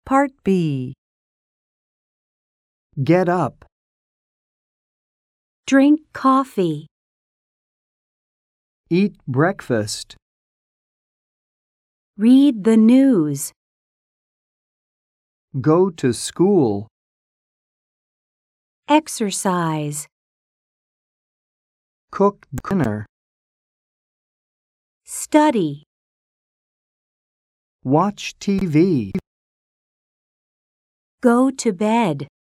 Part B. Get up. Drink coffee. Eat breakfast. Read the news. Go to school. Exercise. Cook dinner. Study. Watch TV. Go to bed.